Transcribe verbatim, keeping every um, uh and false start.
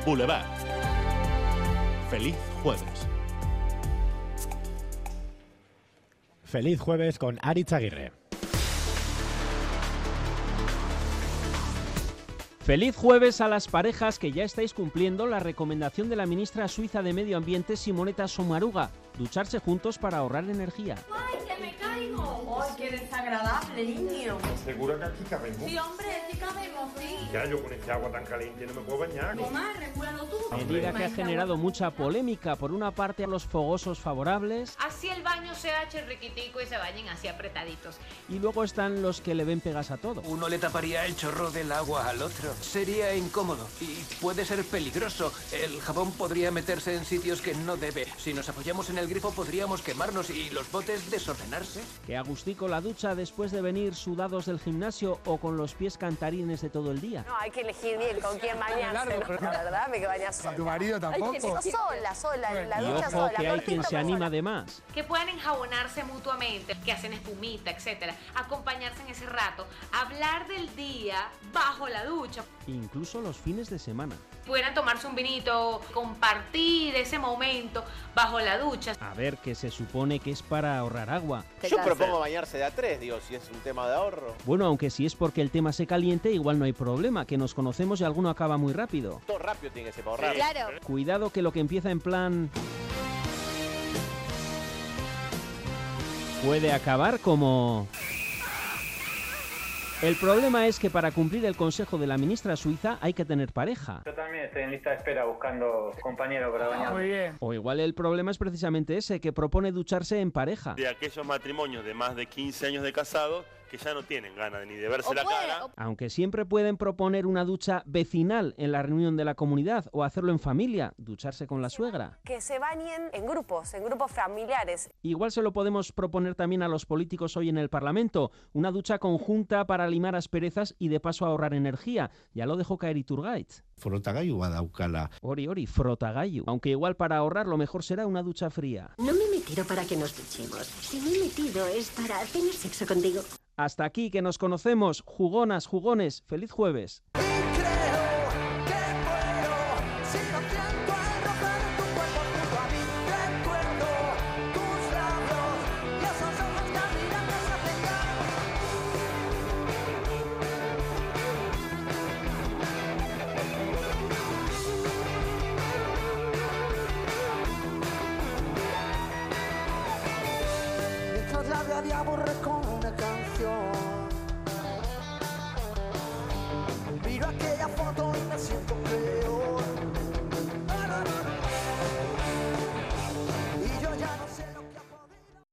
Boulevard. Feliz jueves. Feliz jueves con Aritz Aguirre. Feliz jueves a las parejas que ya estáis cumpliendo la recomendación de la ministra suiza de Medio Ambiente, Simonetta Sommaruga: ducharse juntos para ahorrar energía. ¡Ay, que me caigo! ¡Ay, qué desagradable, niño! ¿Seguro que aquí cabemos? Sí, hombre, sí cabemos, sí. Ya, yo con este agua tan caliente no me puedo bañar. Tomás, recuérdalo tú. Medida que ha generado mucha polémica. Por una parte, a los fogosos favorables. Así el baño se hache riquitico y se bañen así apretaditos. Y luego están los que le ven pegas a todo. Uno le taparía el chorro del agua al otro. Sería incómodo y puede ser peligroso. El jabón podría meterse en sitios que no debe. Si nos apoyamos en el grifo podríamos quemarnos y los botes desordenarse. Que agustico la ducha después de venir sudados del gimnasio o con los pies cantarines de todo el día. No, hay que elegir bien con quién bañarse, ¿no? La verdad, me que bañas sola. ¿Tu marido tampoco? Sola, sola, en la Y ducha ojo sola. que hay quien se anima de más. Que puedan enjabonarse mutuamente, que hacen espumita, etcétera. Acompañarse en ese rato. Hablar del día bajo la ducha. Incluso los fines de semana. Pudieran tomarse un vinito, compartir ese momento bajo la ducha. A ver, que se supone que es para ahorrar agua. Yo propongo bañarse de a tres, digo, si es un tema de ahorro. Bueno, aunque si es porque el tema se caliente, igual no hay problema, que nos conocemos y alguno acaba muy rápido. Todo rápido tiene que ser para ahorrar. Claro. Cuidado que lo que empieza en plan... puede acabar como... El problema es que para cumplir el consejo de la ministra suiza hay que tener pareja. Yo también estoy en lista de espera buscando compañero para bañar. Muy bien. O igual el problema es precisamente ese, que propone ducharse en pareja. De aquellos matrimonios de más de quince años de casados que ya no tienen ganas ni de verse O la puede, cara. o- Aunque siempre pueden proponer una ducha vecinal en la reunión de la comunidad o hacerlo en familia, ducharse con la suegra. Que se bañen en grupos, en grupos familiares. Igual se lo podemos proponer también a los políticos hoy en el Parlamento, una ducha conjunta para limar asperezas y de paso ahorrar energía. Ya lo dejó caer Iturgaiz. Frotagailu badaukala. Ori, ori, frotagailu. Aunque igual para ahorrar lo mejor será una ducha fría. No me he metido para que nos duchemos. Si me he metido es para tener sexo contigo. Hasta aquí, que nos conocemos. Jugonas, jugones, feliz jueves. Mientras la de aborre con una canción, miro aquella foto